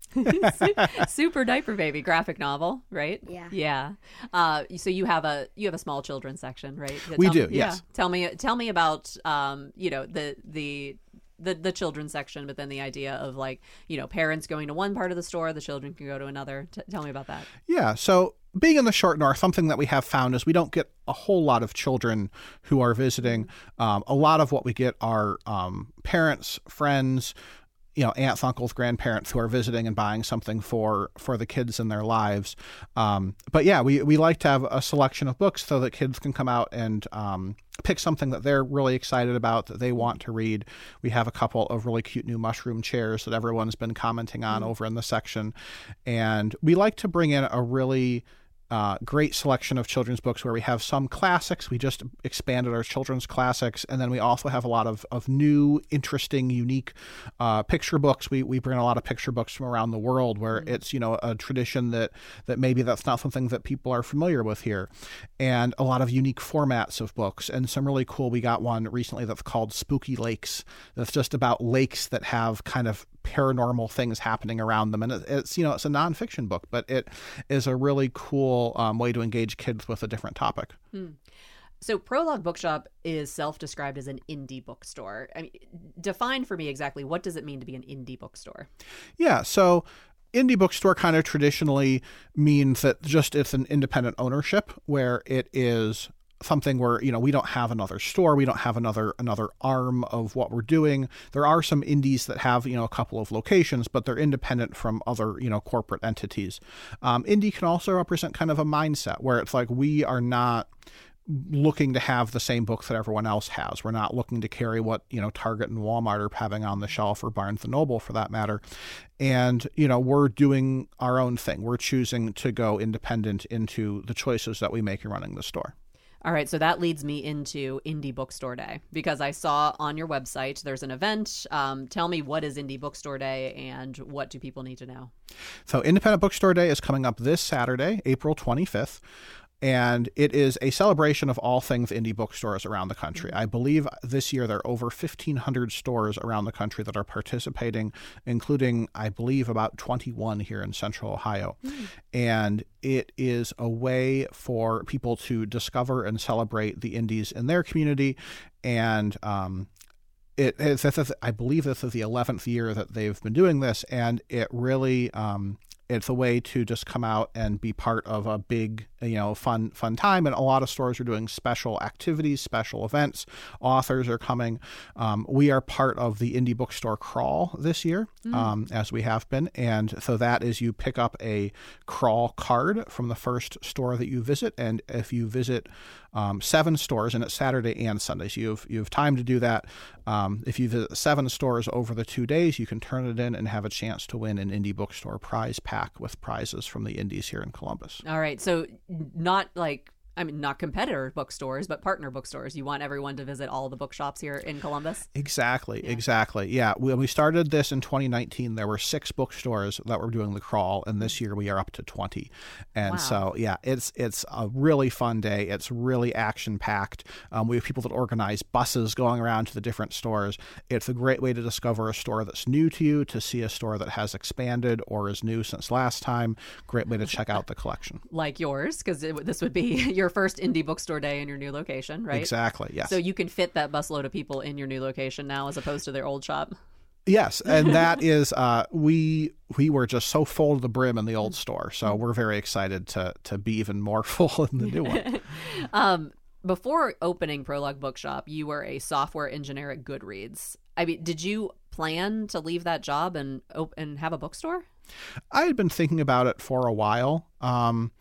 Super Diaper Baby, graphic novel, right? Yeah. Yeah. Uh, so you have a you have a small children's section, right? We tell, do, yeah. yes. Tell me tell me about um, you know, the the the the children's section, but then the idea of, like, you know, parents going to one part of the store, the children can go to another. T- tell me about that. Yeah. So being in the short north, something that we have found is we don't get a whole lot of children who are visiting. Um, a lot of what we get are um, parents, friends, you know, aunts, uncles, grandparents who are visiting and buying something for for the kids in their lives. Um, but yeah, we, we like to have a selection of books so that kids can come out and um, pick something that they're really excited about, that they want to read. We have a couple of really cute new mushroom chairs that everyone's been commenting on mm-hmm. over in the section. And we like to bring in a really Uh, great selection of children's books where we have some classics. We just expanded our children's classics. And then we also have a lot of, of new, interesting, unique uh, picture books. We we bring a lot of picture books from around the world where mm-hmm. it's, you know, a tradition that, that maybe that's not something that people are familiar with here. And a lot of unique formats of books. And some really cool, we got one recently that's called Spooky Lakes. That's just about lakes that have kind of paranormal things happening around them. And it, it's, you know, it's a nonfiction book, but it is a really cool Um, way to engage kids with a different topic. Hmm. So Prologue Bookshop is self-described as an indie bookstore. I mean, define for me exactly, what does it mean to be an indie bookstore? Yeah, so indie bookstore kind of traditionally means that just it's an independent ownership where it is something where, you know, we don't have another store, we don't have another another arm of what we're doing. There are some indies that have, you know, a couple of locations, but they're independent from other, you know, corporate entities. Um, indie can also represent kind of a mindset where it's like we are not looking to have the same books that everyone else has. We're not looking to carry what, you know, Target and Walmart are having on the shelf, or Barnes and Noble for that matter. And, you know, we're doing our own thing. We're choosing to go independent into the choices that we make in running the store. All right, so that leads me into Indie Bookstore Day, because I saw on your website there's an event. Um, tell me, what is Indie Bookstore Day and what do people need to know? So Independent Bookstore Day is coming up this Saturday, April twenty-fifth. And it is a celebration of all things indie bookstores around the country. I believe this year there are over fifteen hundred stores around the country that are participating, including, I believe, about twenty-one here in Central Ohio. Mm. And it is a way for people to discover and celebrate the indies in their community. And um, it, it's, it's, I believe this is the eleventh year that they've been doing this, and it really... Um, It's a way to just come out and be part of a big, you know, fun, fun time. And a lot of stores are doing special activities, special events. Authors are coming. Um, we are part of the Indie Bookstore Crawl this year, mm. um, as we have been. And so that is, you pick up a crawl card from the first store that you visit. And if you visit um, seven stores, and it's Saturday and Sunday, so you have, you have time to do that. Um, if you visit seven stores over the two days, you can turn it in and have a chance to win an Indie Bookstore prize pack with prizes from the indies here in Columbus. All right. So not like, I mean, not competitor bookstores, but partner bookstores. You want everyone to visit all the bookshops here in Columbus? Exactly. Yeah. Exactly. Yeah. When we started this in twenty nineteen, there were six bookstores that were doing the crawl. And this year we are up to twenty. And wow. so, yeah, it's it's a really fun day. It's really action packed. Um, we have people that organize buses going around to the different stores. It's a great way to discover a store that's new to you, to see a store that has expanded or is new since last time. Great way to check out the collection. Like yours, because this would be your first Indie Bookstore Day in your new location, right? Exactly, yes. So you can fit that busload of people in your new location now as opposed to their old shop? Yes, and that is, uh, we we were just so full to the brim in the old store, so we're very excited to to be even more full in the new one. um, before opening Prologue Bookshop, you were a software engineer at Goodreads. I mean, did you plan to leave that job and op- and have a bookstore? I had been thinking about it for a while, um,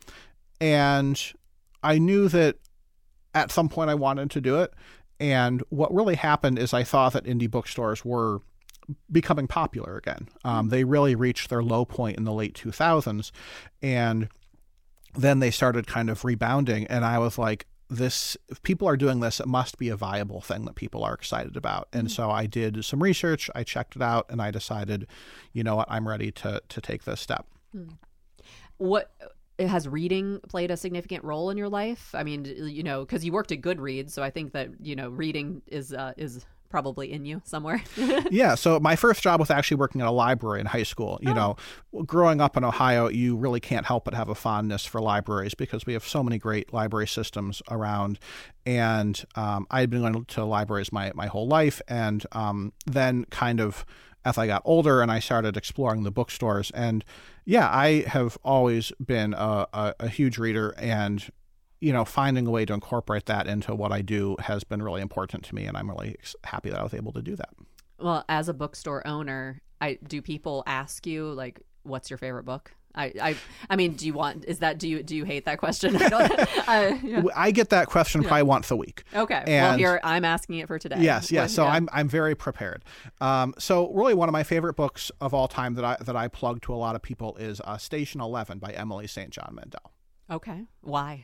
and I knew that at some point I wanted to do it. And what really happened is I thought that indie bookstores were becoming popular again. Um, they really reached their low point in the late two thousands, and then they started kind of rebounding. And I was like, this, if people are doing this, it must be a viable thing that people are excited about. And mm-hmm. so I did some research, I checked it out, and I decided, you know what, I'm ready to to take this step. Hmm. What has reading played a significant role in your life? I mean, you know, because you worked at Goodreads, so I think that, you know, reading is uh, is probably in you somewhere. Yeah. So my first job was actually working at a library in high school. You oh. know, growing up in Ohio, you really can't help but have a fondness for libraries because we have so many great library systems around. And um, I had been going to libraries my, my whole life. And um, then kind of as I got older and I started exploring the bookstores. And yeah, I have always been a, a, a huge reader, and you know, finding a way to incorporate that into what I do has been really important to me, and I'm really happy that I was able to do that. Well, as a bookstore owner, I do people ask you like, "What's your favorite book?" I, I, I mean, do you want? Is that do you do you hate that question? I, don't, I, yeah. I get that question probably yeah. once a week. Okay, and well, here I'm asking it for today. Yes, yes. What, so yeah. I'm I'm very prepared. Um, so really, one of my favorite books of all time that I that I plug to a lot of people is uh, Station Eleven by Emily Saint John Mandel. Okay, why?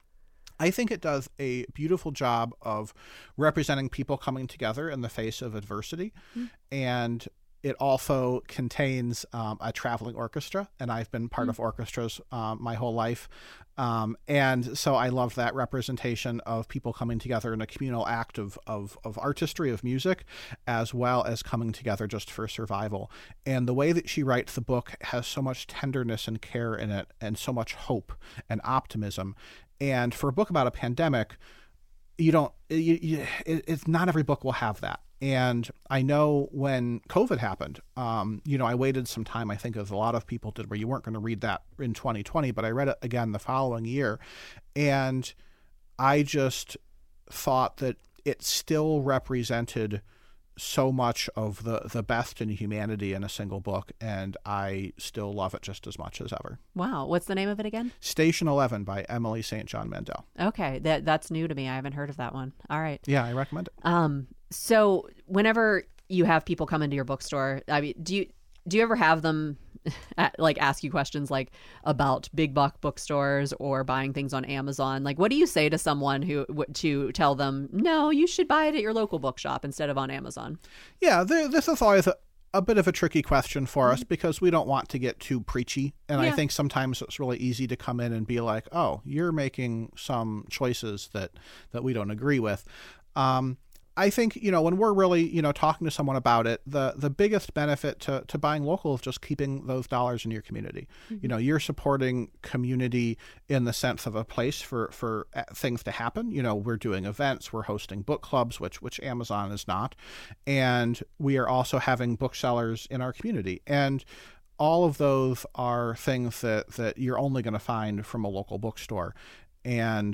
I think it does a beautiful job of representing people coming together in the face of adversity. Mm-hmm. And it also contains um, a traveling orchestra, and I've been part mm-hmm. of orchestras um, my whole life. Um, and so I love that representation of people coming together in a communal act of, of, of artistry, of music, as well as coming together just for survival. And the way that she writes the book has so much tenderness and care in it, and so much hope and optimism. And for a book about a pandemic, you don't, you, you, it, it's not every book will have that. And I know when COVID happened, um, you know, I waited some time, I think as a lot of people did, where you weren't going to read that in twenty twenty, but I read it again the following year. And I just thought that it still represented so much of the, the best in humanity in a single book, and I still love it just as much as ever. Wow. What's the name of it again? Station Eleven by Emily Saint John Mandel. Okay. That that's new to me. I haven't heard of that one. All right. Yeah, I recommend it. Um, so whenever you have people come into your bookstore, I mean, do you do you ever have them like ask you questions like about big buck bookstores or buying things on Amazon? Like, what do you say to someone who to tell them, no, you should buy it at your local bookshop instead of on Amazon? Yeah, this is always a, a bit of a tricky question for mm-hmm. us because we don't want to get too preachy. And yeah. I think sometimes it's really easy to come in and be like, oh, you're making some choices that, that we don't agree with. Um, I think, you know, when we're really, you know, talking to someone about it, the the biggest benefit to, to buying local is just keeping those dollars in your community. Mm-hmm. You know, you're supporting community in the sense of a place for, for things to happen. You know, we're doing events, we're hosting book clubs, which which Amazon is not. And we are also having booksellers in our community. And all of those are things that, that you're only going to find from a local bookstore. And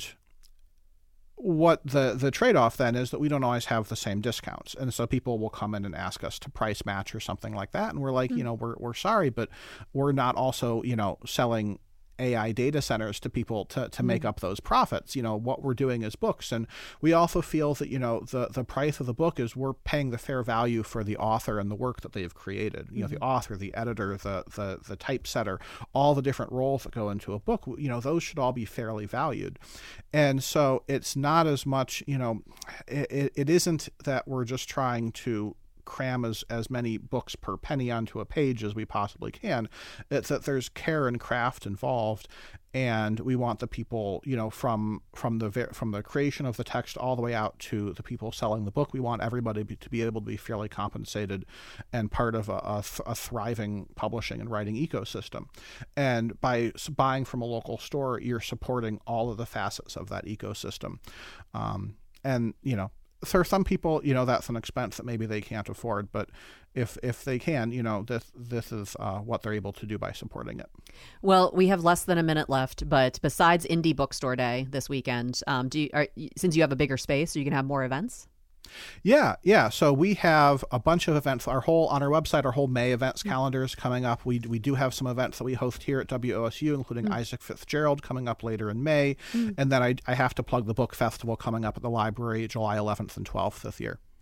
what the, the trade-off then is that we don't always have the same discounts. And so people will come in and ask us to price match or something like that. And we're like, mm-hmm. you know, we're we're sorry, but we're not also, you know, selling A I data centers to people to, to mm-hmm. make up those profits. You know, what we're doing is books. And we also feel that, you know, the, the price of the book is we're paying the fair value for the author and the work that they've created. You mm-hmm. know, the author, the editor, the, the, the typesetter, all the different roles that go into a book, you know, those should all be fairly valued. And so it's not as much, you know, it, it isn't that we're just trying to cram as, as many books per penny onto a page as we possibly can. It's that there's care and craft involved, and we want the people, you know, from from the from the creation of the text all the way out to the people selling the book. We want everybody to be able to be fairly compensated and part of a, a, a thriving publishing and writing ecosystem. And by buying from a local store, you're supporting all of the facets of that ecosystem. Um, and, you know, for some people, you know, that's an expense that maybe they can't afford, but if if they can, you know, this this is uh, what they're able to do by supporting it. Well, we have less than a minute left, but besides Indie Bookstore Day this weekend, um, do you, are, since you have a bigger space, are you going to have more events? Yeah, yeah. So we have a bunch of events. Our whole on our website, our whole May events calendar is coming up. We we do have some events that we host here at W O S U, including mm. Isaac Fitzgerald coming up later in May, mm. and then I I have to plug the book festival coming up at the library July eleventh and twelfth this year.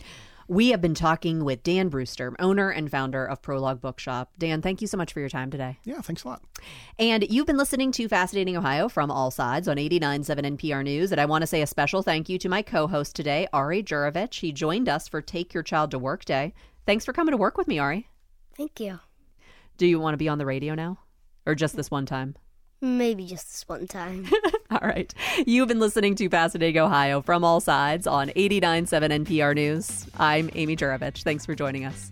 We have been talking with Dan Brewster, owner and founder of Prologue Bookshop. Dan, thank you so much for your time today. Yeah, thanks a lot. And you've been listening to Fascinating Ohio from All Sides on eighty-nine point seven N P R News. And I want to say a special thank you to my co-host today, Ari Jurovich. He joined us for Take Your Child to Work Day. Thanks for coming to work with me, Ari. Thank you. Do you want to be on the radio now? Or just this one time? Maybe just this one time. All right. You've been listening to Fascinating Ohio from All Sides on eighty-nine point seven N P R News. I'm Amy Jurovich. Thanks for joining us.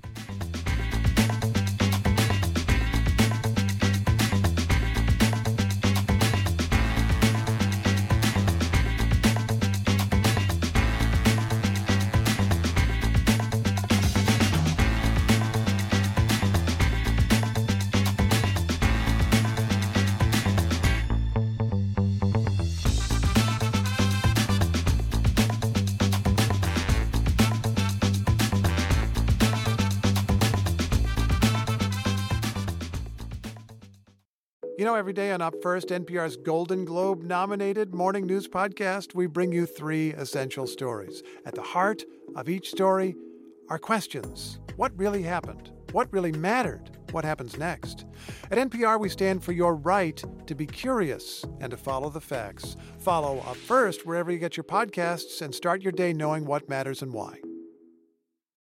You know, every day on Up First, N P R's Golden Globe-nominated morning news podcast, we bring you three essential stories. At the heart of each story are questions. What really happened? What really mattered? What happens next? At N P R, we stand for your right to be curious and to follow the facts. Follow Up First wherever you get your podcasts and start your day knowing what matters and why.